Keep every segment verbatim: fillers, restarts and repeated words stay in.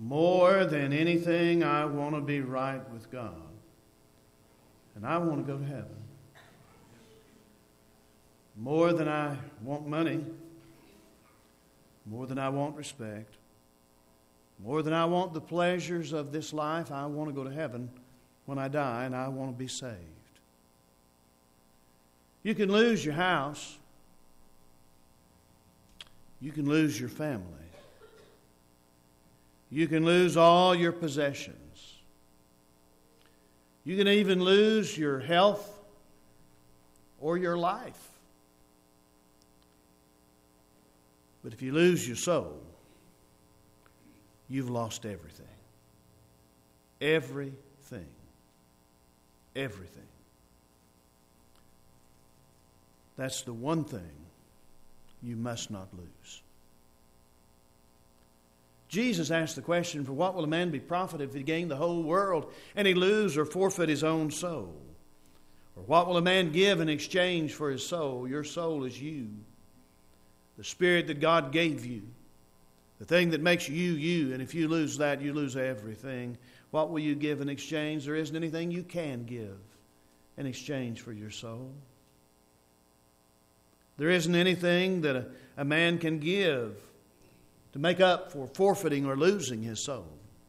More than anything, I want to be right with God. And I want to go to heaven. More than I want money. More than I want respect. More than I want the pleasures of this life, I want to go to heaven when I die, and I want to be saved. You can lose your house. You can lose your family. You can lose all your possessions. You can even lose your health or your life. But if you lose your soul, you've lost everything. Everything. Everything. That's the one thing you must not lose. Jesus asked the question, for what will a man be profited if he gain the whole world and he lose or forfeit his own soul? Or what will a man give in exchange for his soul? Your soul is you. The spirit that God gave you. The thing that makes you, you. And if you lose that, you lose everything. What will you give in exchange? There isn't anything you can give in exchange for your soul. There isn't anything that a, a man can give to make up for forfeiting or losing his soul.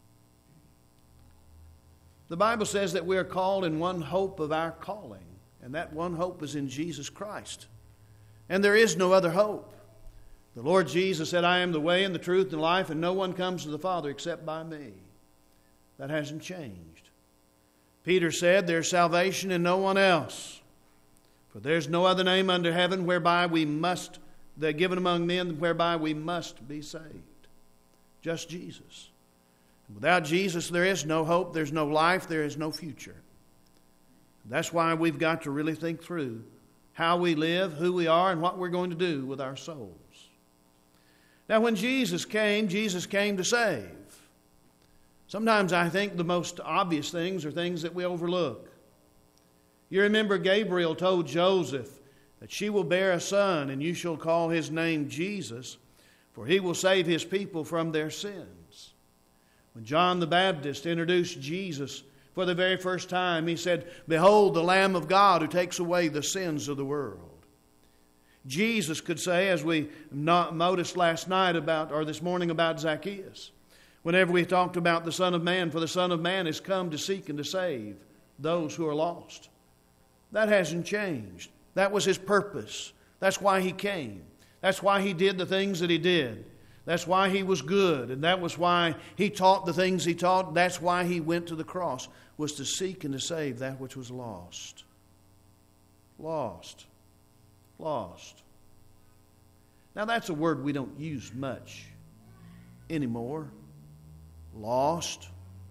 The Bible says that we are called in one hope of our calling, and that one hope is in Jesus Christ. And there is no other hope. The Lord Jesus said, I am the way and the truth and the life, and no one comes to the Father except by me. That hasn't changed. Peter said, there's salvation in no one else. For there's no other name under heaven whereby we must, they're given among men, whereby we must be saved. Just Jesus. Without Jesus, there is no hope, there's no life, there is no future. That's why we've got to really think through how we live, who we are, and what we're going to do with our souls. Now, when Jesus came, Jesus came to save. Sometimes I think the most obvious things are things that we overlook. You remember Gabriel told Joseph that she will bear a son, and you shall call his name Jesus, for he will save his people from their sins. When John the Baptist introduced Jesus for the very first time, he said, behold the Lamb of God who takes away the sins of the world. Jesus could say, as we noticed last night about, or this morning about Zacchaeus, whenever we talked about the Son of Man, for the Son of Man has come to seek and to save those who are lost. That hasn't changed. That was his purpose. That's why he came. That's why he did the things that he did. That's why he was good. And that was why he taught the things he taught. That's why he went to the cross, was to seek and to save that which was lost. Lost. Lost. Now that's a word we don't use much anymore. Lost.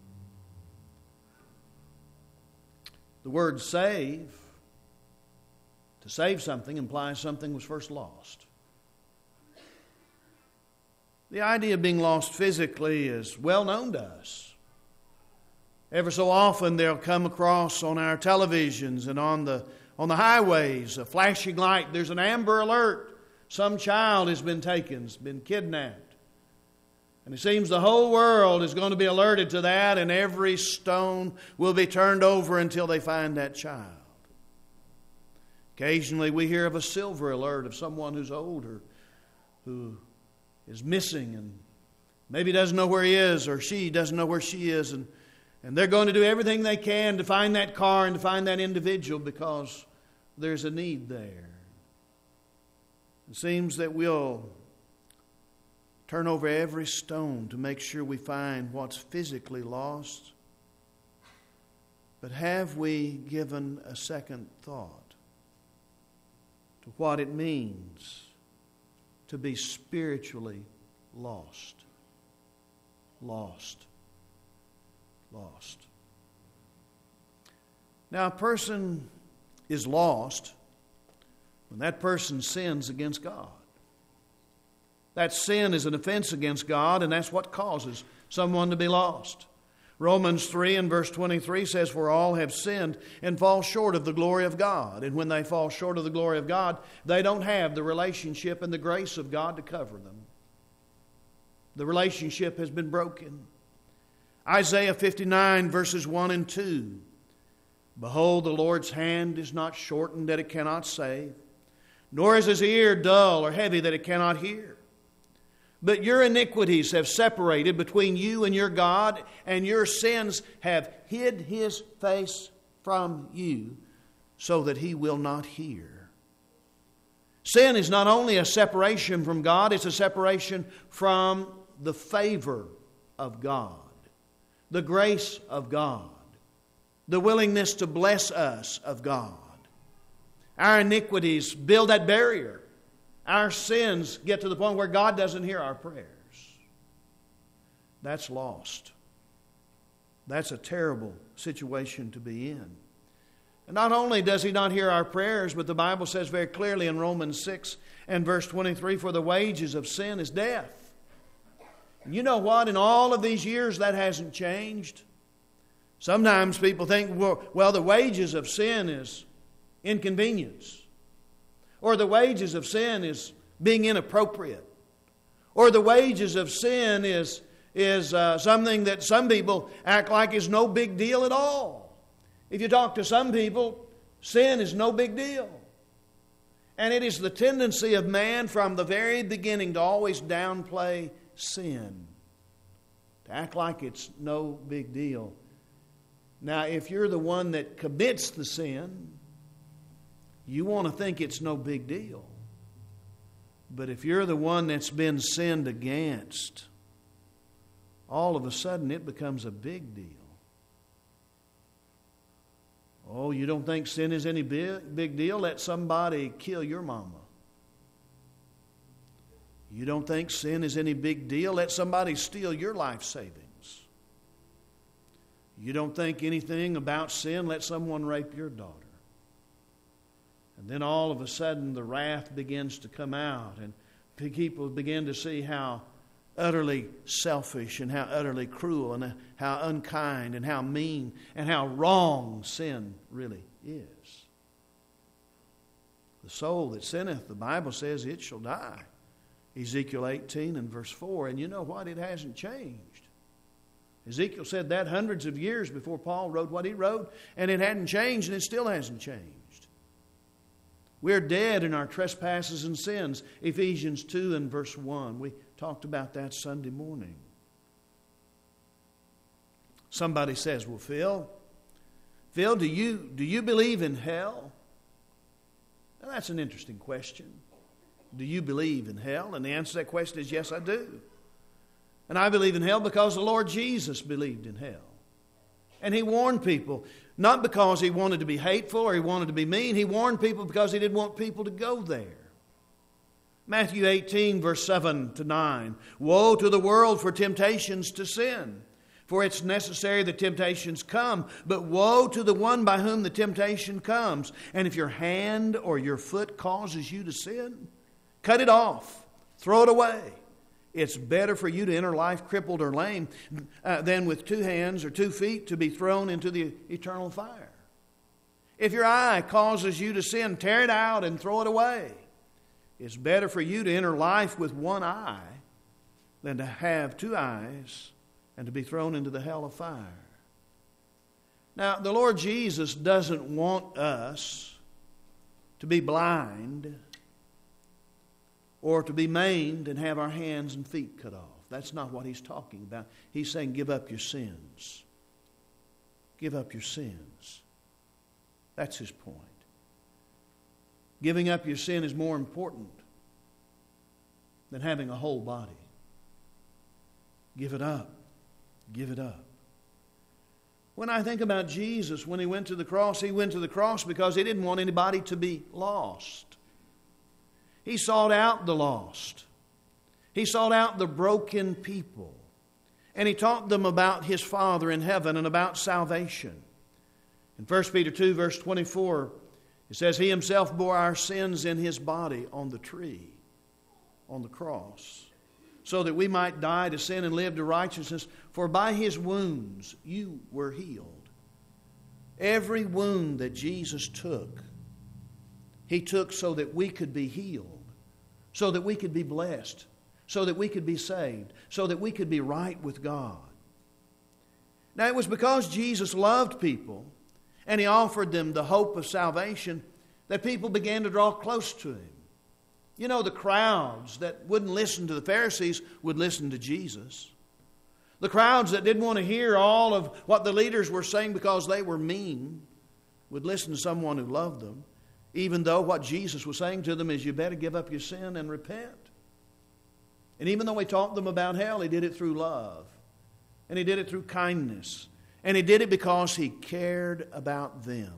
The word save, to save something, implies something was first lost. The idea of being lost physically is well known to us. Ever so often they'll come across on our televisions and on the on the highways a flashing light. There's an amber alert. Some child has been taken, has been kidnapped. And it seems the whole world is going to be alerted to that, and every stone will be turned over until they find that child. Occasionally we hear of a silver alert of someone who's older, who is missing and maybe doesn't know where he is, or she doesn't know where she is, and, and they're going to do everything they can to find that car and to find that individual because there's a need there. It seems that we'll turn over every stone to make sure we find what's physically lost. But have we given a second thought to what it means to be spiritually lost? Lost. Lost. Now, a person is lost when that person sins against God. That sin is an offense against God, and that's what causes someone to be lost. Romans three and verse twenty-three says, for all have sinned and fall short of the glory of God. And when they fall short of the glory of God, they don't have the relationship and the grace of God to cover them. The relationship has been broken. Isaiah fifty-nine, verses one and two. Behold, the Lord's hand is not shortened that it cannot save, nor is his ear dull or heavy that it cannot hear. But your iniquities have separated between you and your God, and your sins have hid his face from you, so that he will not hear. Sin is not only a separation from God, it's a separation from the favor of God, the grace of God, the willingness to bless us of God. Our iniquities build that barrier. Our sins get to the point where God doesn't hear our prayers. That's lost. That's a terrible situation to be in. And not only does he not hear our prayers, but the Bible says very clearly in Romans six and verse twenty-three, for the wages of sin is death. And you know what? In all of these years, that hasn't changed. Sometimes people think, well, well, the wages of sin is inconvenience. Or the wages of sin is being inappropriate. Or the wages of sin is, is uh, something that some people act like is no big deal at all. If you talk to some people, sin is no big deal. And it is the tendency of man from the very beginning to always downplay sin. To act like it's no big deal. Now, if you're the one that commits the sin, you want to think it's no big deal. But if you're the one that's been sinned against, all of a sudden it becomes a big deal. Oh, you don't think sin is any big, big deal? Let somebody kill your mama. You don't think sin is any big deal? Let somebody steal your life savings. You don't think anything about sin? Let someone rape your daughter. And then all of a sudden the wrath begins to come out, and people begin to see how utterly selfish and how utterly cruel and how unkind and how mean and how wrong sin really is. The soul that sinneth, the Bible says, it shall die. Ezekiel eighteen and verse four. And you know what? It hasn't changed. Ezekiel said that hundreds of years before Paul wrote what he wrote, and it hadn't changed, and it still hasn't changed. We're dead in our trespasses and sins. Ephesians two and verse one. We talked about that Sunday morning. Somebody says, well, Phil, Phil, do you, do you believe in hell? Now, that's an interesting question. Do you believe in hell? And the answer to that question is yes, I do. And I believe in hell because the Lord Jesus believed in hell. And He warned people, not because He wanted to be hateful or He wanted to be mean. He warned people because He didn't want people to go there. Matthew eighteen, verse seven to nine. Woe to the world for temptations to sin. For it's necessary that temptations come, but woe to the one by whom the temptation comes. And if your hand or your foot causes you to sin, cut it off, throw it away. It's better for you to enter life crippled or lame uh, than with two hands or two feet to be thrown into the eternal fire. If your eye causes you to sin, tear it out and throw it away. It's better for you to enter life with one eye than to have two eyes and to be thrown into the hell of fire. Now, the Lord Jesus doesn't want us to be blind or to be maimed and have our hands and feet cut off. That's not what He's talking about. He's saying give up your sins. Give up your sins. That's His point. Giving up your sin is more important than having a whole body. Give it up. Give it up. When I think about Jesus, when He went to the cross, He went to the cross because He didn't want anybody to be lost. He sought out the lost. He sought out the broken people. And He taught them about His Father in heaven and about salvation. In First Peter two, verse twenty-four, it says, He Himself bore our sins in His body on the tree, on the cross, so that we might die to sin and live to righteousness. For by His wounds you were healed. Every wound that Jesus took, He took so that we could be healed, so that we could be blessed, so that we could be saved, so that we could be right with God. Now, it was because Jesus loved people and He offered them the hope of salvation that people began to draw close to Him. You know, the crowds that wouldn't listen to the Pharisees would listen to Jesus. The crowds that didn't want to hear all of what the leaders were saying because they were mean would listen to someone who loved them, even though what Jesus was saying to them is, you better give up your sin and repent. And even though He taught them about hell, He did it through love. And He did it through kindness. And He did it because He cared about them.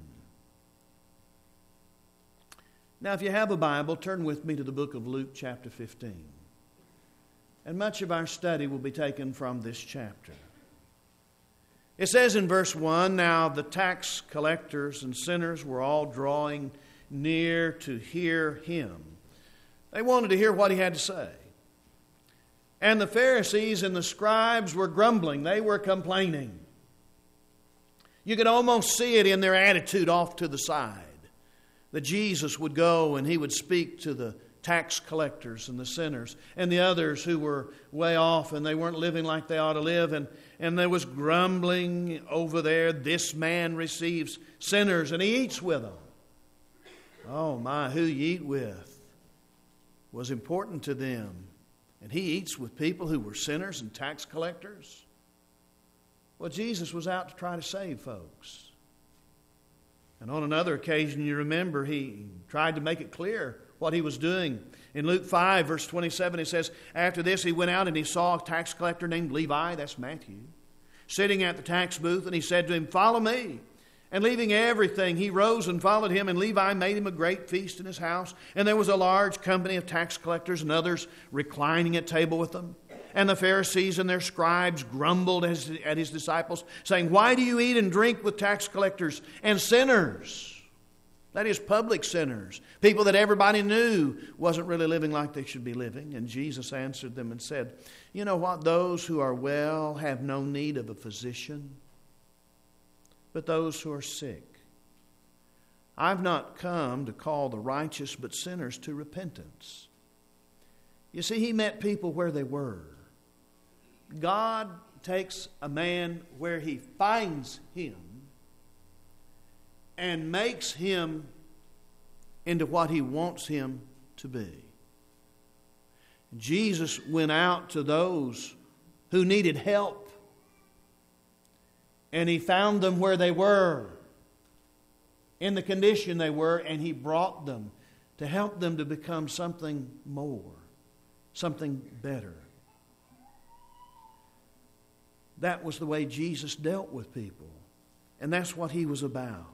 Now, if you have a Bible, turn with me to the book of Luke chapter fifteen. And much of our study will be taken from this chapter. It says in verse one, now the tax collectors and sinners were all drawing near to hear Him. They wanted to hear what He had to say. And the Pharisees and the scribes were grumbling. They were complaining. You could almost see it in their attitude off to the side. That Jesus would go and He would speak to the tax collectors and the sinners and the others who were way off and they weren't living like they ought to live. And, and there was grumbling over there. This man receives sinners and He eats with them. Oh my, who you eat with was important to them. And He eats with people who were sinners and tax collectors. Well, Jesus was out to try to save folks. And on another occasion, you remember, He tried to make it clear what He was doing. In Luke five, verse twenty-seven, it says, after this He went out and He saw a tax collector named Levi, that's Matthew, sitting at the tax booth, and He said to him, follow me. And leaving everything, He rose and followed Him, and Levi made Him a great feast in his house. And there was a large company of tax collectors and others reclining at table with them. And the Pharisees and their scribes grumbled at His disciples, saying, why do you eat and drink with tax collectors and sinners? That is, public sinners. People that everybody knew wasn't really living like they should be living. And Jesus answered them and said, you know what? Those who are well have no need of a physician, but those who are sick. I've not come to call the righteous, but sinners to repentance. You see, He met people where they were. God takes a man where He finds him and makes him into what He wants him to be. Jesus went out to those who needed help, and He found them where they were, in the condition they were, and He brought them to help them to become something more, something better. That was the way Jesus dealt with people, and that's what He was about.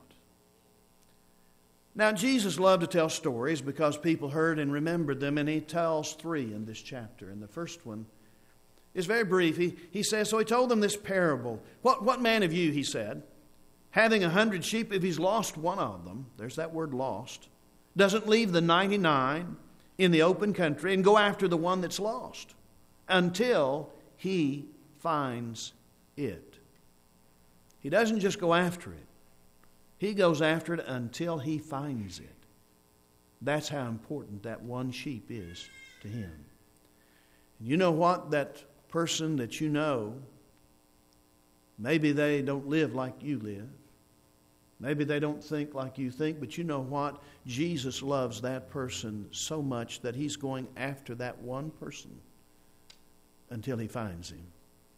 Now, Jesus loved to tell stories because people heard and remembered them, and He tells three in this chapter. And the first one is very brief. He, he says, so He told them this parable. What, what man of you, He said, having a hundred sheep, if he's lost one of them, there's that word lost, doesn't leave the ninety-nine in the open country and go after the one that's lost until he finds it. He doesn't just go after it. He goes after it until he finds it. That's how important that one sheep is to Him. And you know what? That person that you know, maybe they don't live like you live. Maybe they don't think like you think, but you know what? Jesus loves that person so much that He's going after that one person until He finds him.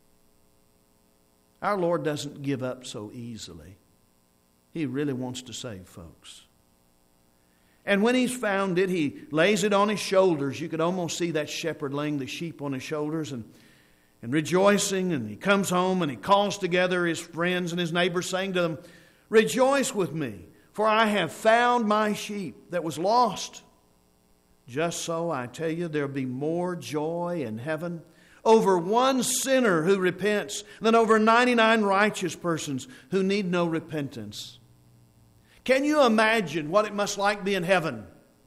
Our Lord doesn't give up so easily. He really wants to save folks. And when He's found it, He lays it on His shoulders. You could almost see that shepherd laying the sheep on His shoulders and, and rejoicing. And He comes home and He calls together His friends and His neighbors, saying to them, rejoice with me, for I have found my sheep that was lost. Just so, I tell you, there'll be more joy in heaven over one sinner who repents than over ninety-nine righteous persons who need no repentance. Can you imagine what it must like be in heaven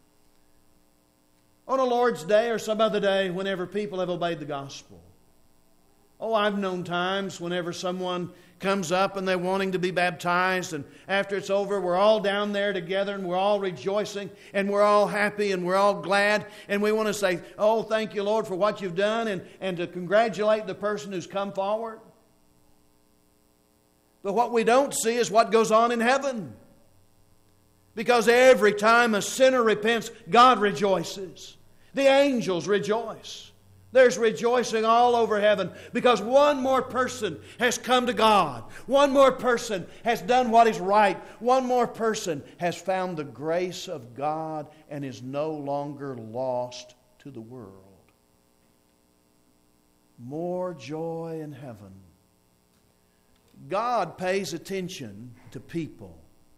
on a Lord's Day or some other day whenever people have obeyed the gospel? Oh, I've known times whenever someone comes up and they're wanting to be baptized, and after it's over, we're all down there together and we're all rejoicing and we're all happy and we're all glad, and we want to say, oh, thank you, Lord, for what you've done, and, and to congratulate the person who's come forward. But what we don't see is what goes on in heaven. Because every time a sinner repents, God rejoices. The angels rejoice. There's rejoicing all over heaven because one more person has come to God. One more person has done what is right. One more person has found the grace of God and is no longer lost to the world. More joy in heaven. God pays attention to people.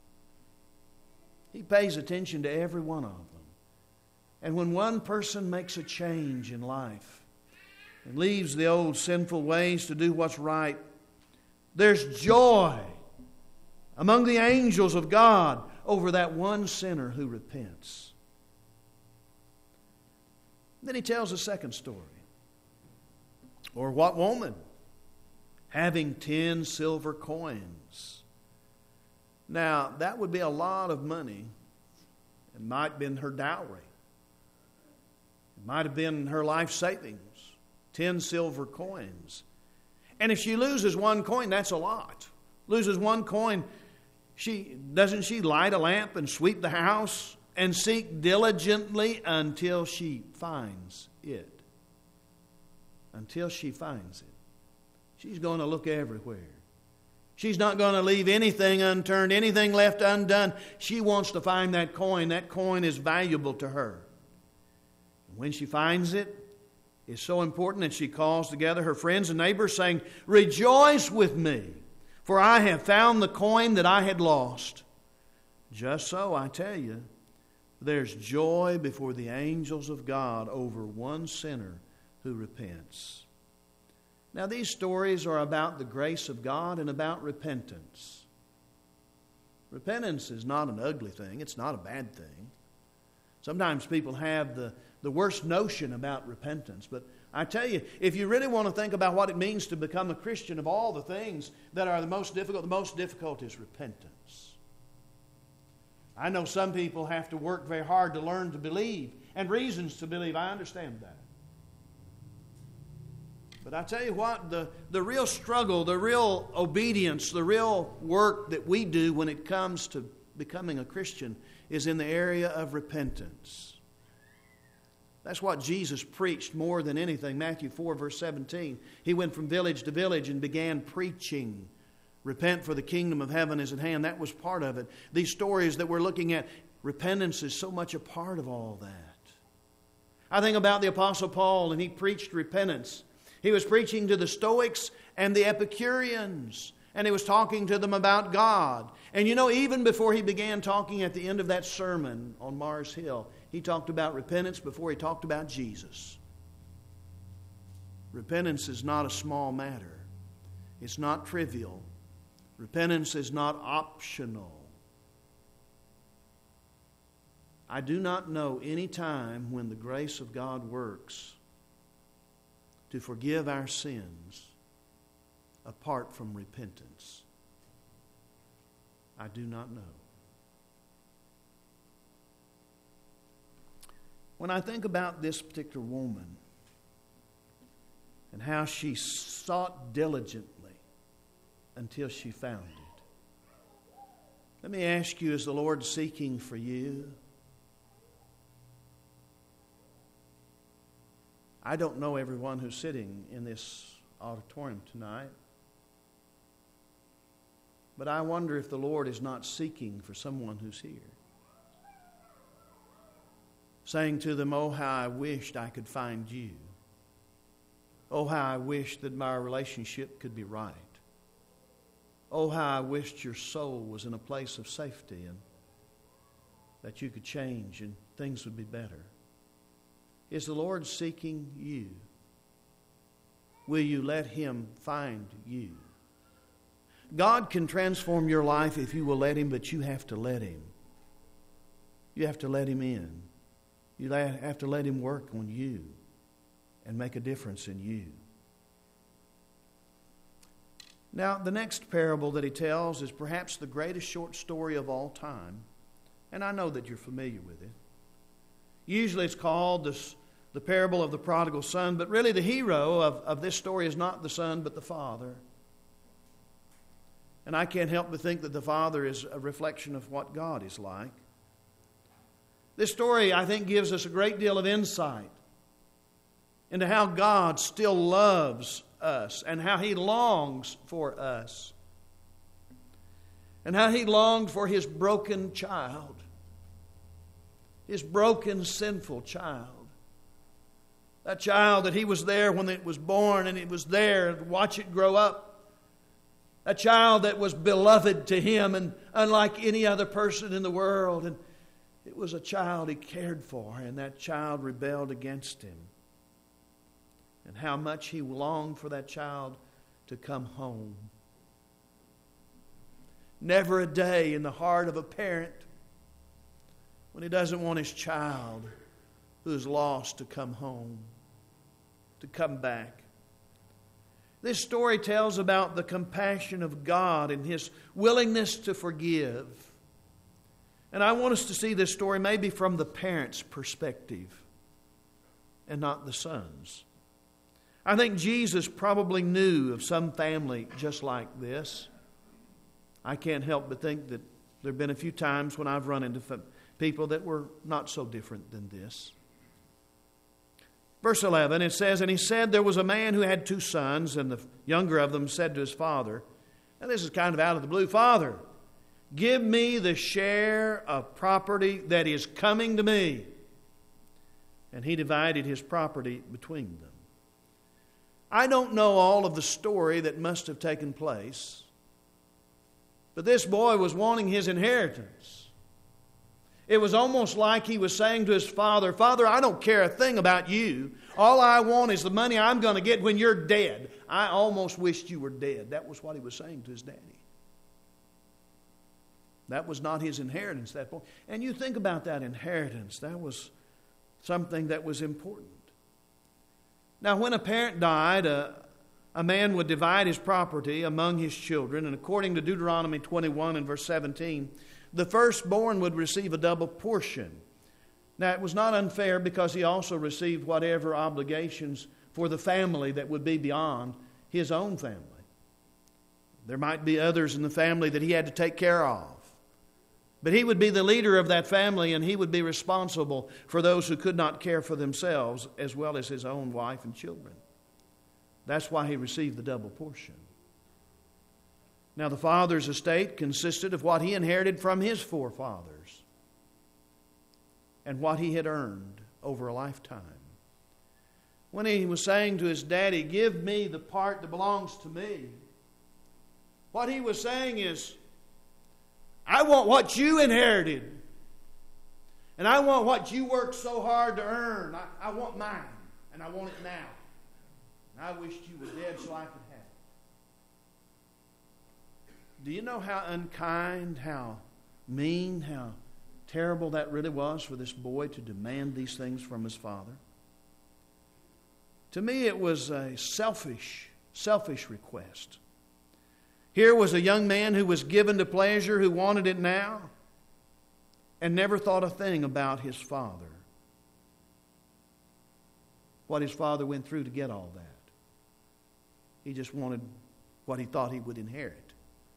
He pays attention to every one of them. And when one person makes a change in life and leaves the old sinful ways to do what's right, there's joy among the angels of God over that one sinner who repents. Then he tells a second story. Or what woman, having ten silver coins? Now, that would be a lot of money. It might have been her dowry. It might have been her life savings. Ten silver coins. And if she loses one coin, that's a lot. Loses one coin, she doesn't she light a lamp and sweep the house and seek diligently until she finds it? Until she finds it. She's going to look everywhere. She's not going to leave anything unturned, anything left undone. She wants to find that coin. That coin is valuable to her. And when she finds it, it's so important that she calls together her friends and neighbors saying, "Rejoice with me, for I have found the coin that I had lost." Just so, I tell you, there's joy before the angels of God over one sinner who repents. Now, these stories are about the grace of God and about repentance. Repentance is not an ugly thing. It's not a bad thing. Sometimes people have the, the worst notion about repentance. But I tell you, if you really want to think about what it means to become a Christian, of all the things that are the most difficult, the most difficult is repentance. I know some people have to work very hard to learn to believe, and reasons to believe. I understand that. But I tell you what, the, the real struggle, the real obedience, the real work that we do when it comes to becoming a Christian is in the area of repentance. That's what Jesus preached more than anything. Matthew four, verse seventeen. He went from village to village and began preaching. Repent, for the kingdom of heaven is at hand. That was part of it. These stories that we're looking at, repentance is so much a part of all that. I think about the Apostle Paul, and he preached repentance. He was preaching to the Stoics and the Epicureans, and he was talking to them about God. And you know, even before he began talking at the end of that sermon on Mars Hill, he talked about repentance before he talked about Jesus. Repentance is not a small matter. It's not trivial. Repentance is not optional. I do not know any time when the grace of God works to forgive our sins apart from repentance. I do not know. When I think about this particular woman and how she sought diligently until she found it, let me ask you, is the Lord seeking for you? I don't know everyone who's sitting in this auditorium tonight, but I wonder if the Lord is not seeking for someone who's here, saying to them, "Oh, how I wished I could find you. Oh, how I wished that my relationship could be right. Oh, how I wished your soul was in a place of safety and that you could change and things would be better." Is the Lord seeking you? Will you let Him find you? God can transform your life if you will let Him, but you have to let Him. You have to let Him in. You have to let Him work on you and make a difference in you. Now, the next parable that he tells is perhaps the greatest short story of all time, and I know that you're familiar with it. Usually it's called this, the parable of the prodigal son, but really the hero of, of this story is not the son but the father. And I can't help but think that the Father is a reflection of what God is like. This story, I think, gives us a great deal of insight into how God still loves us and how He longs for us and how He longed for His broken child, His broken, sinful child. That child that He was there when it was born and it was there to watch it grow up. A child that was beloved to Him and unlike any other person in the world. And it was a child He cared for, and that child rebelled against Him. And how much He longed for that child to come home. Never a day in the heart of a parent when he doesn't want his child who is lost to come home, to come back. This story tells about the compassion of God and His willingness to forgive. And I want us to see this story maybe from the parent's perspective and not the son's. I think Jesus probably knew of some family just like this. I can't help but think that there have been a few times when I've run into people that were not so different than this. Verse eleven, it says, "And he said there was a man who had two sons, and the younger of them said to his father," and this is kind of out of the blue, "Father, give me the share of property that is coming to me." And he divided his property between them. I don't know all of the story that must have taken place, but this boy was wanting his inheritance. It was almost like he was saying to his father, "Father, I don't care a thing about you. All I want is the money I'm going to get when you're dead. I almost wished you were dead." That was what he was saying to his daddy. That was not his inheritance, that boy. And you think about that inheritance. That was something that was important. Now, when a parent died, a, a man would divide his property among his children. And according to Deuteronomy twenty-one and verse seventeen, the firstborn would receive a double portion. Now, it was not unfair because he also received whatever obligations for the family that would be beyond his own family. There might be others in the family that he had to take care of. But he would be the leader of that family, and he would be responsible for those who could not care for themselves, as well as his own wife and children. That's why he received the double portion. Now, the father's estate consisted of what he inherited from his forefathers and what he had earned over a lifetime. When he was saying to his daddy, "Give me the part that belongs to me," what he was saying is, I want what you inherited. And I want what you worked so hard to earn. I, I want mine. And I want it now. And I wished you were dead so I could have it. Do you know how unkind, how mean, how terrible that really was for this boy to demand these things from his father? To me, it was a selfish, selfish request. Here was a young man who was given to pleasure, who wanted it now, and never thought a thing about his father. What his father went through to get all that. He just wanted what he thought he would inherit.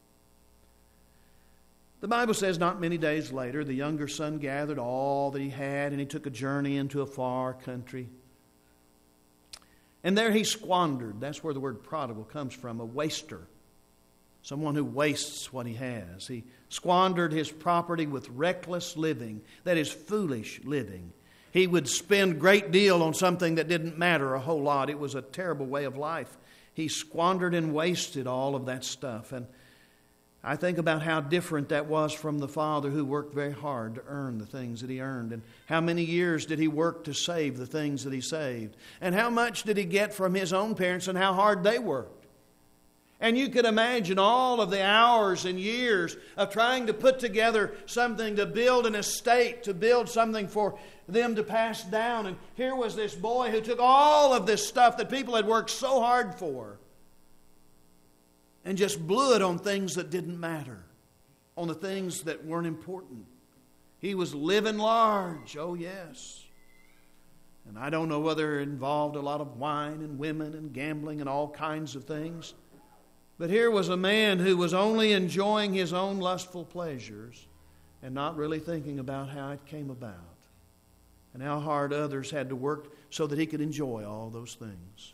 The Bible says not many days later, the younger son gathered all that he had, and he took a journey into a far country. And there he squandered. That's where the word prodigal comes from, a waster. Someone who wastes what he has. He squandered his property with reckless living, that is, foolish living. He would spend a great deal on something that didn't matter a whole lot. It was a terrible way of life. He squandered and wasted all of that stuff. And I think about how different that was from the father who worked very hard to earn the things that he earned. And how many years did he work to save the things that he saved? And how much did he get from his own parents and how hard they worked? And you could imagine all of the hours and years of trying to put together something, to build an estate, to build something for them to pass down. And here was this boy who took all of this stuff that people had worked so hard for and just blew it on things that didn't matter, on the things that weren't important. He was living large, oh yes. And I don't know whether it involved a lot of wine and women and gambling and all kinds of things. But here was a man who was only enjoying his own lustful pleasures and not really thinking about how it came about and how hard others had to work so that he could enjoy all those things.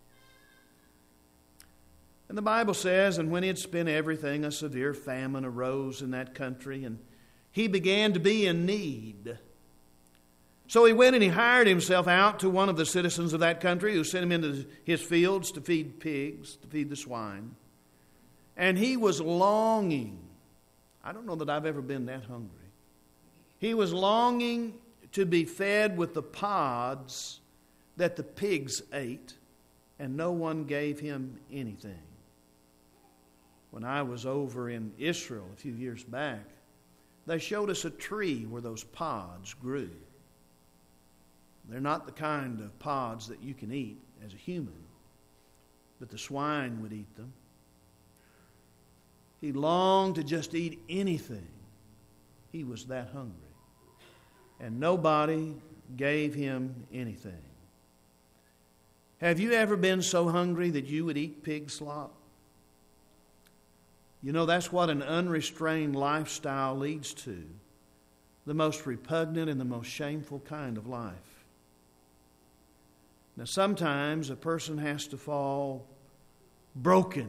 And the Bible says, and when he had spent everything, a severe famine arose in that country, and he began to be in need. So he went and he hired himself out to one of the citizens of that country, who sent him into his fields to feed pigs, to feed the swine. And he was longing. I don't know that I've ever been that hungry. He was longing to be fed with the pods that the pigs ate, and no one gave him anything. When I was over in Israel a few years back, they showed us a tree where those pods grew. They're not the kind of pods that you can eat as a human, but the swine would eat them. He longed to just eat anything. He was that hungry. And nobody gave him anything. Have you ever been so hungry that you would eat pig slop? You know, that's what an unrestrained lifestyle leads to. The most repugnant and the most shameful kind of life. Now, sometimes a person has to fall broken,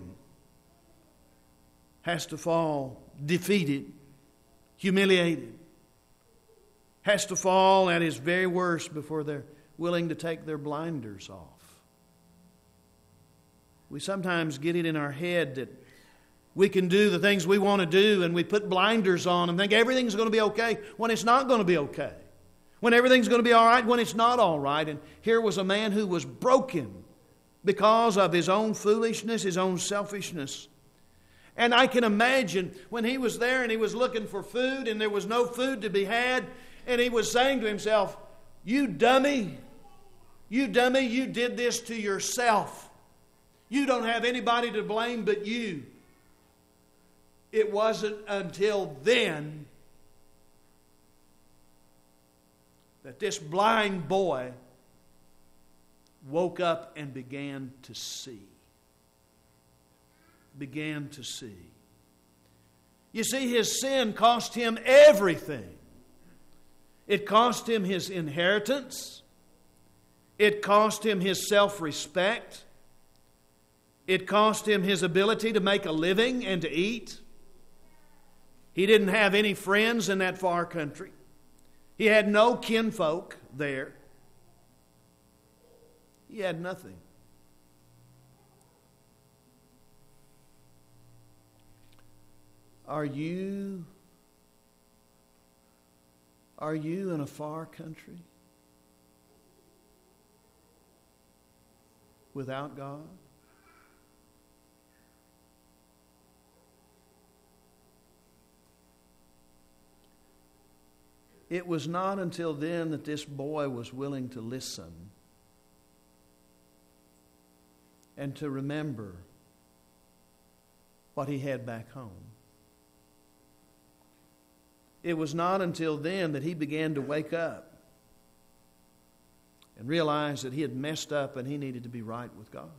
has to fall defeated, humiliated, has to fall at his very worst before they're willing to take their blinders off. We sometimes get it in our head that we can do the things we want to do, and we put blinders on and think everything's going to be okay when it's not going to be okay. When everything's going to be all right when it's not all right. And here was a man who was broken because of his own foolishness, his own selfishness. And I can imagine when he was there and he was looking for food and there was no food to be had, and he was saying to himself, "You dummy, you dummy, you did this to yourself. You don't have anybody to blame but you." It wasn't until then that this blind boy woke up and began to see. Began to see. You see, his sin cost him everything. It cost him his inheritance. It cost him his self-respect. It cost him his ability to make a living and to eat. He didn't have any friends in that far country. He had no kinfolk there. He had nothing. Are you, are you in a far country without God? It was not until then that this boy was willing to listen and to remember what he had back home. It was not until then that he began to wake up and realize that he had messed up and he needed to be right with God.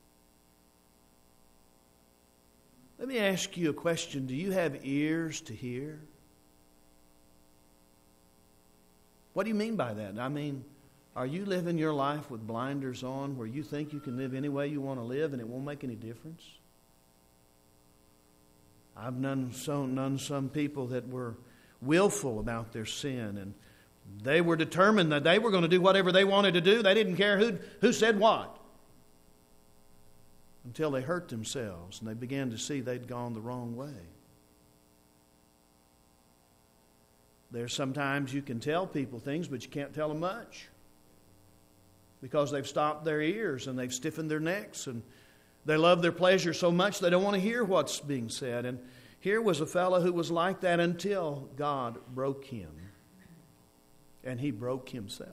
Let me ask you a question. Do you have ears to hear? What do you mean by that? I mean, are you living your life with blinders on where you think you can live any way you want to live and it won't make any difference? I've known some, known some people that were willful about their sin, and they were determined that they were going to do whatever they wanted to do. They didn't care who, who said what. Until they hurt themselves and they began to see they'd gone the wrong way. There's sometimes you can tell people things, but you can't tell them much. Because they've stopped their ears and they've stiffened their necks and they love their pleasure so much they don't want to hear what's being said. And here was a fellow who was like that until God broke him. And he broke himself.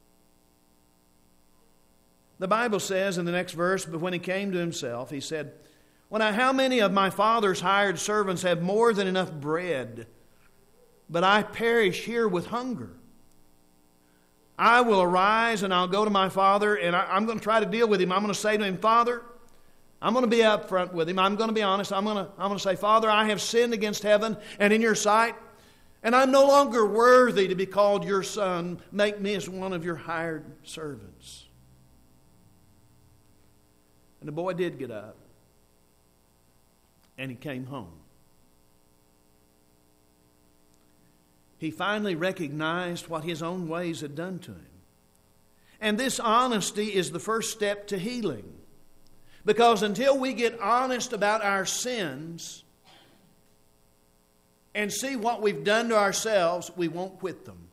The Bible says in the next verse, but when he came to himself, he said, "Well, now how many of my father's hired servants have more than enough bread? But I perish here with hunger. I will arise and I'll go to my father, and I, I'm going to try to deal with him. I'm going to say to him, 'Father, I'm going to be up front with Him. I'm going to be honest. I'm going to, I'm going to say, Father, I have sinned against heaven and in Your sight, and I'm no longer worthy to be called Your son. Make me as one of Your hired servants. And the boy did get up, and he came home. He finally recognized what his own ways had done to him. And this honesty is the first step to healing. Because until we get honest about our sins and see what we've done to ourselves, we won't quit them.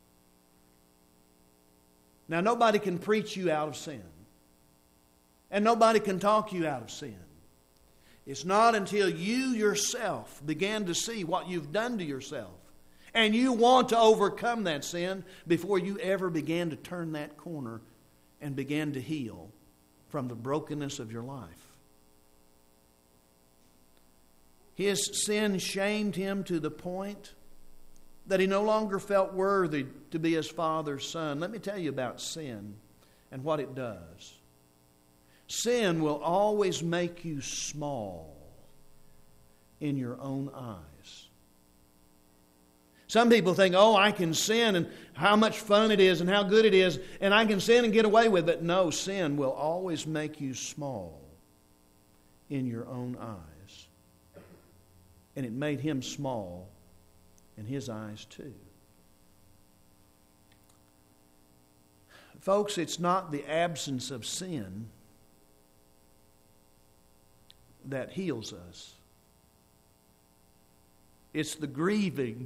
Now, nobody can preach you out of sin. And nobody can talk you out of sin. It's not until you yourself begin to see what you've done to yourself and you want to overcome that sin before you ever begin to turn that corner and begin to heal from the brokenness of your life. His sin shamed him to the point that he no longer felt worthy to be his father's son. Let me tell you about sin and what it does. Sin will always make you small in your own eyes. Some people think, oh, I can sin and how much fun it is and how good it is, and I can sin and get away with it. No, sin will always make you small in your own eyes. And it made him small in his eyes too. Folks, it's not the absence of sin that heals us. It's the grieving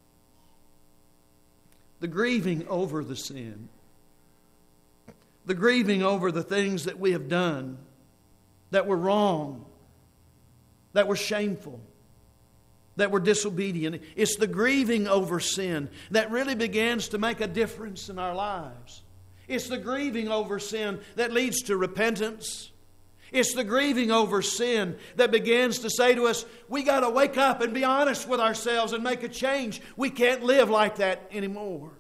The grieving over the sin. The grieving over the things that we have done that were wrong, that were shameful, that were disobedient. It's the grieving over sin that really begins to make a difference in our lives. It's the grieving over sin that leads to repentance. It's the grieving over sin that begins to say to us, we got to wake up and be honest with ourselves and make a change. We can't live like that anymore.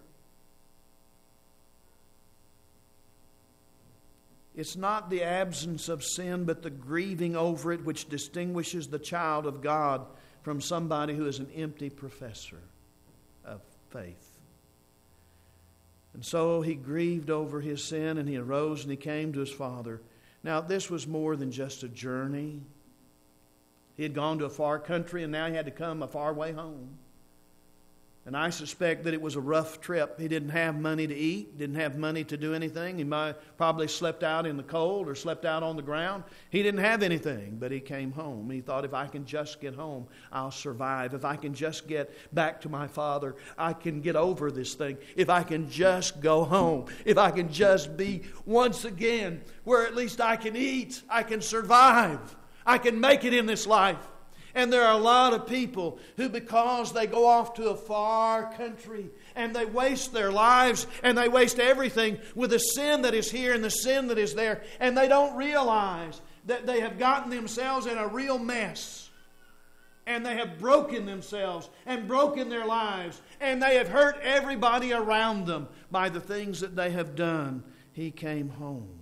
It's not the absence of sin, but the grieving over it which distinguishes the child of God from somebody who is an empty professor of faith. And so he grieved over his sin, and he arose and he came to his father. Now, this was more than just a journey. He had gone to a far country, and now he had to come a far way home. And I suspect that it was a rough trip. He didn't have money to eat, didn't have money to do anything. He might probably slept out in the cold or slept out on the ground. He didn't have anything, but he came home. He thought, if I can just get home, I'll survive. If I can just get back to my father, I can get over this thing. If I can just go home, if I can just be once again where at least I can eat, I can survive, I can make it in this life. And there are a lot of people who, because they go off to a far country and they waste their lives and they waste everything with the sin that is here and the sin that is there, and they don't realize that they have gotten themselves in a real mess. And they have broken themselves and broken their lives, and they have hurt everybody around them by the things that they have done. He came home.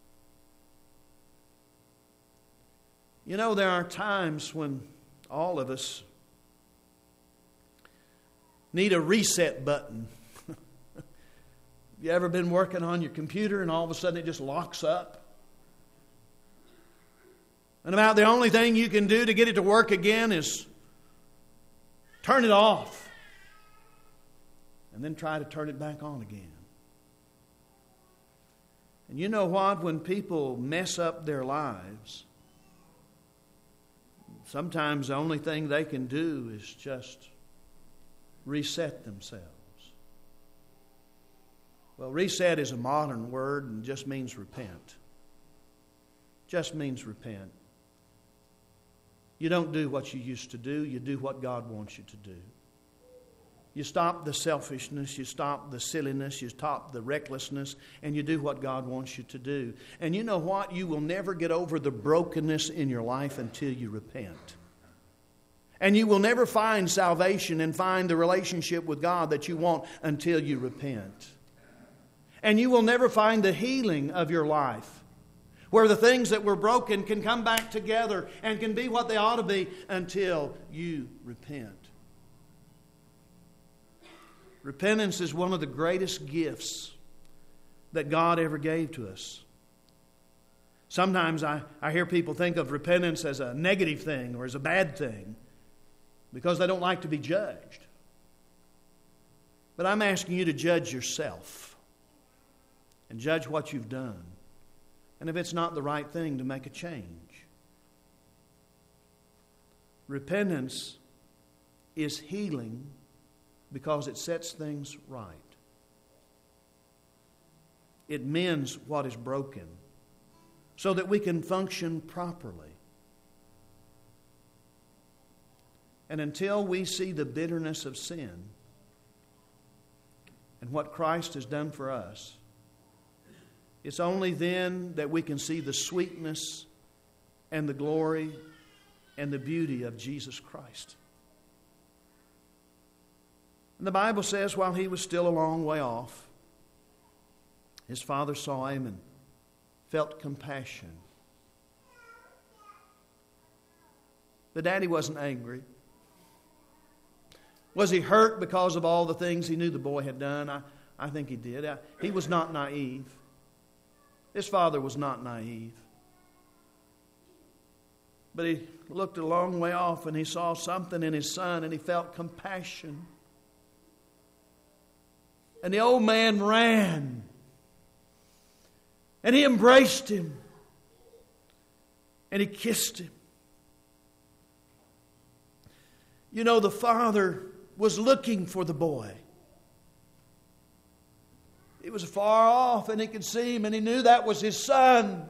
You know, there are times when all of us need a reset button. You ever been working on your computer and all of a sudden it just locks up? And about the only thing you can do to get it to work again is turn it off and then try to turn it back on again. And you know what? When people mess up their lives, sometimes the only thing they can do is just reset themselves. Well, reset is a modern word and just means repent. Just means repent. You don't do what you used to do. You do what God wants you to do. You stop the selfishness, you stop the silliness, you stop the recklessness, and you do what God wants you to do. And you know what? You will never get over the brokenness in your life until you repent. And you will never find salvation and find the relationship with God that you want until you repent. And you will never find the healing of your life where the things that were broken can come back together and can be what they ought to be until you repent. Repentance is one of the greatest gifts that God ever gave to us. Sometimes I, I hear people think of repentance as a negative thing or as a bad thing because they don't like to be judged. But I'm asking you to judge yourself and judge what you've done. And if it's not the right thing, to make a change. Repentance is healing because it sets things right. It mends what is broken so that we can function properly. And until we see the bitterness of sin and what Christ has done for us, it's only then that we can see the sweetness and the glory and the beauty of Jesus Christ. And the Bible says while he was still a long way off, his father saw him and felt compassion. But Daddy wasn't angry. Was he hurt because of all the things he knew the boy had done? I, I think he did. I, he was not naive. His father was not naive. But he looked a long way off and he saw something in his son and he felt compassion. And the old man ran. And he embraced him. And he kissed him. You know, the father was looking for the boy. He was far off and he could see him and he knew that was his son.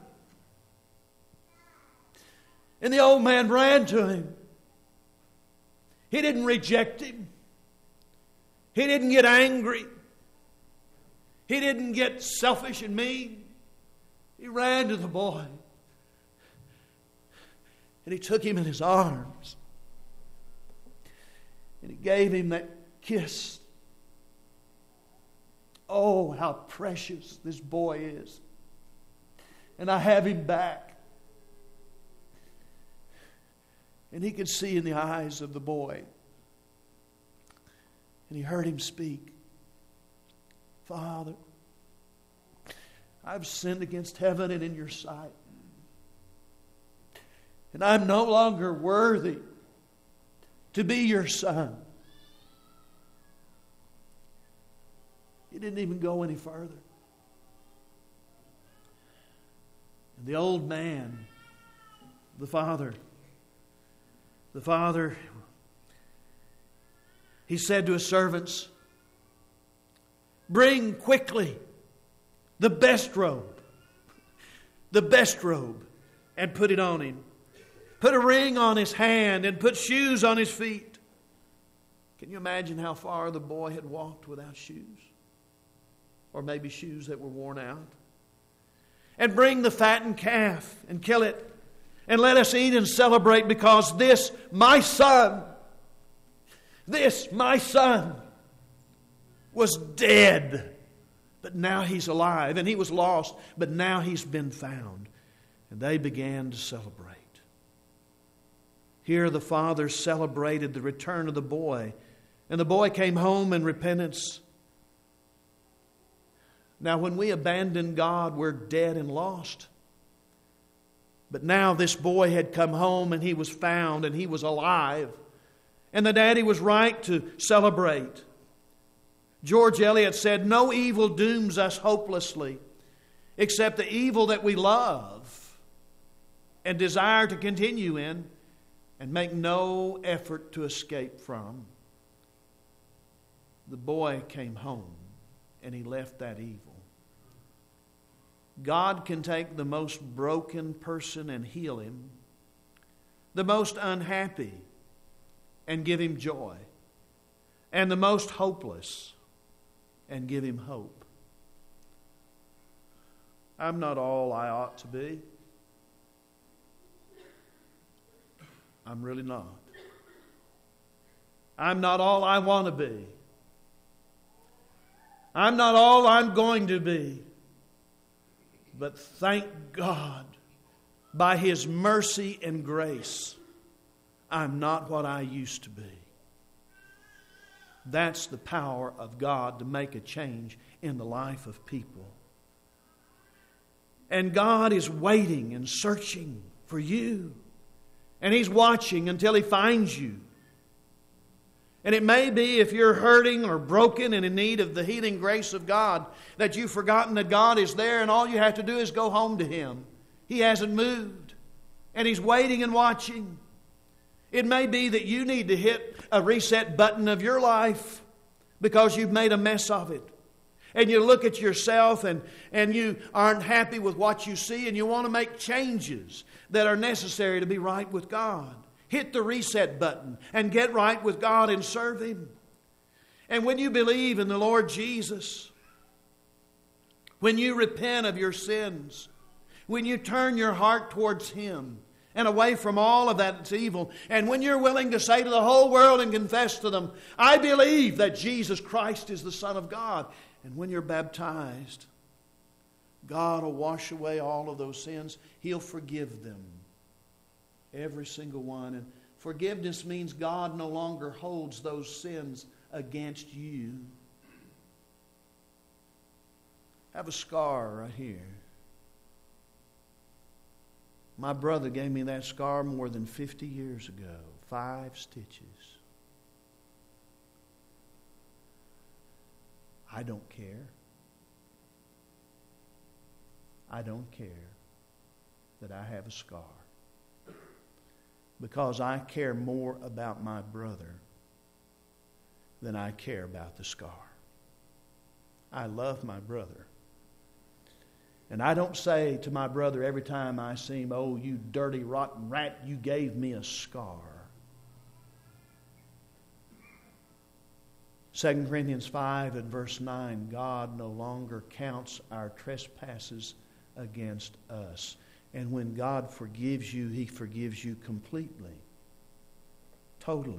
And the old man ran to him. He didn't reject him. He didn't get angry. He didn't get selfish and mean. He ran to the boy. And he took him in his arms. And he gave him that kiss. Oh, how precious this boy is. And I have him back. And he could see in the eyes of the boy. And he heard him speak. Father, I've sinned against heaven and in your sight. And I'm no longer worthy to be your son. He didn't even go any further. And the old man, the father, the father, he said to his servants, bring quickly the best robe, the best robe, and put it on him. Put a ring on his hand and put shoes on his feet. Can you imagine how far the boy had walked without shoes? Or maybe shoes that were worn out. And bring the fattened calf and kill it. And let us eat and celebrate, because this, my son, this, my son, was dead. But now he's alive. And he was lost, but now he's been found. And they began to celebrate. Here the father celebrated the return of the boy. And the boy came home in repentance. Now, when we abandon God, we're dead and lost. But now this boy had come home and he was found and he was alive. And the daddy was right to celebrate. George Eliot said, no evil dooms us hopelessly, except the evil that we love and desire to continue in and make no effort to escape from. The boy came home and he left that evil. God can take the most broken person and heal him, the most unhappy and give him joy, and the most hopeless and give him hope. I'm not all I ought to be. I'm really not. I'm not all I want to be. I'm not all I'm going to be. But thank God by His mercy and grace, I'm not what I used to be. That's the power of God to make a change in the life of people. And God is waiting and searching for you. And He's watching until He finds you. And it may be, if you're hurting or broken and in need of the healing grace of God, that you've forgotten that God is there and all you have to do is go home to Him. He hasn't moved. And He's waiting and watching. It may be that you need to hit a reset button of your life because you've made a mess of it. And you look at yourself and, and you aren't happy with what you see and you want to make changes that are necessary to be right with God. Hit the reset button and get right with God and serve Him. And when you believe in the Lord Jesus, when you repent of your sins, when you turn your heart towards Him and away from all of that that's evil, and when you're willing to say to the whole world and confess to them, I believe that Jesus Christ is the Son of God. And when you're baptized, God will wash away all of those sins. He'll forgive them. Every single one. And forgiveness means God no longer holds those sins against you. I have a scar right here. My brother gave me that scar more than fifty years ago. Five stitches. I don't care. I don't care that I have a scar. Because I care more about my brother than I care about the scar. I love my brother. And I don't say to my brother every time I see him, oh, you dirty, rotten rat, you gave me a scar. Second Corinthians five and verse nine, God no longer counts our trespasses against us. And when God forgives you, He forgives you completely. Totally.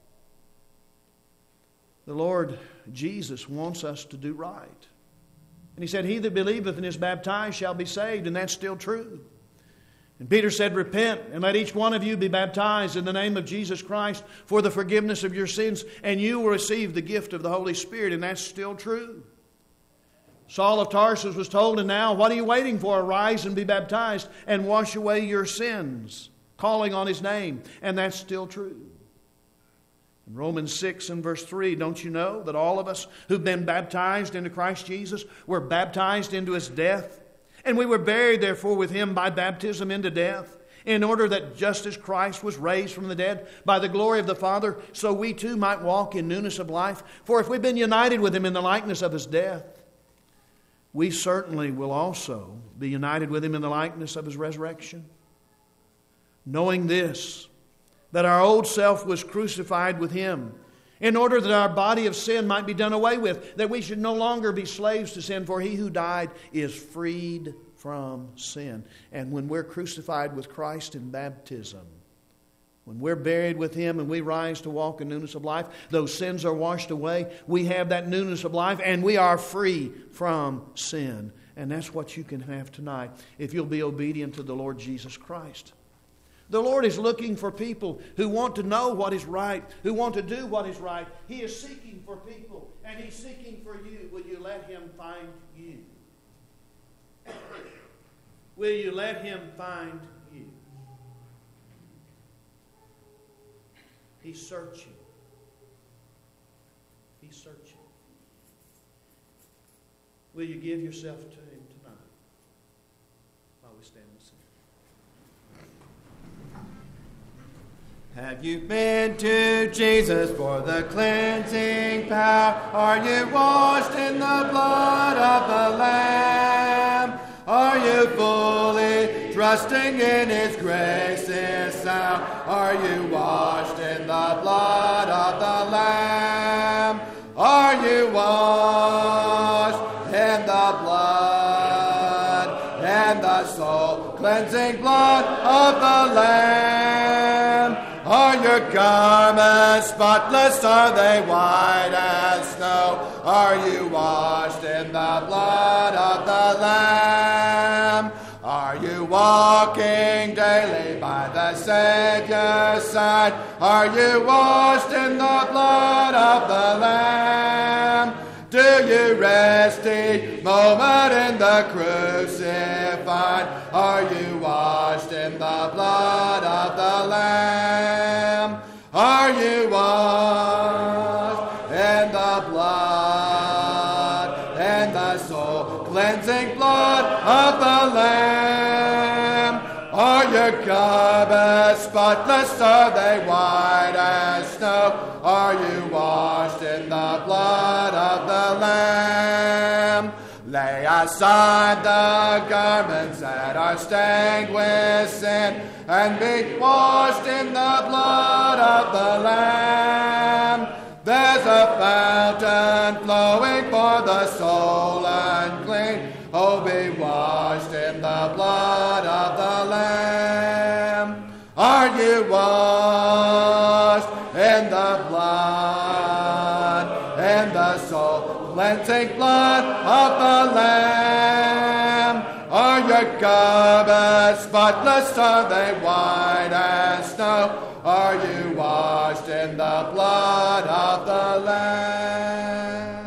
The Lord Jesus wants us to do right. And He said, he that believeth and is baptized shall be saved. And that's still true. And Peter said, repent and let each one of you be baptized in the name of Jesus Christ for the forgiveness of your sins, and you will receive the gift of the Holy Spirit. And that's still true. Saul of Tarsus was told, and now what are you waiting for? Arise and be baptized and wash away your sins, calling on His name. And that's still true. In Romans six and verse three, don't you know that all of us who've been baptized into Christ Jesus were baptized into His death? And we were buried therefore with Him by baptism into death, in order that just as Christ was raised from the dead by the glory of the Father, so we too might walk in newness of life. For if we've been united with Him in the likeness of His death, we certainly will also be united with Him in the likeness of His resurrection. Knowing this, that our old self was crucified with Him, in order that our body of sin might be done away with, that we should no longer be slaves to sin, for He who died is freed from sin. And when we're crucified with Christ in baptism, when we're buried with Him and we rise to walk in newness of life, those sins are washed away. We have that newness of life and we are free from sin. And that's what you can have tonight if you'll be obedient to the Lord Jesus Christ. The Lord is looking for people who want to know what is right, who want to do what is right. He is seeking for people, and He's seeking for you. Will you let Him find you? Will you let Him find you? He's searching. He's searching. Will you give yourself to Him tonight while we stand and sing? Have you been to Jesus for the cleansing power? Are you washed in the blood of the Lamb? Are you fully trusting in His grace this hour? Are you washed in the blood of the Lamb? Are you washed in the blood and the soul cleansing blood of the Lamb? Are your garments spotless? Are they white as snow? Are you washed in the blood of the Lamb? Are you walking daily by the Savior's side? Are you washed in the blood of the Lamb? Do you rest each moment in the crucified? Are you washed in the blood of the Lamb? Are you washed in the blood and the soul cleansing blood of the Lamb? Are your garments spotless? Are they white as snow? Are you washed in the blood of the Lamb? Lay aside the garments that are stained with sin, and be washed in the blood of the Lamb. There's a fountain flowing for the soul unclean. Oh, be washed in the blood of the Lamb. Are you washed in the blood and the soul cleansing blood of the Lamb? Are your garments spotless? Are they white as snow? Are you washed in the blood of the Lamb?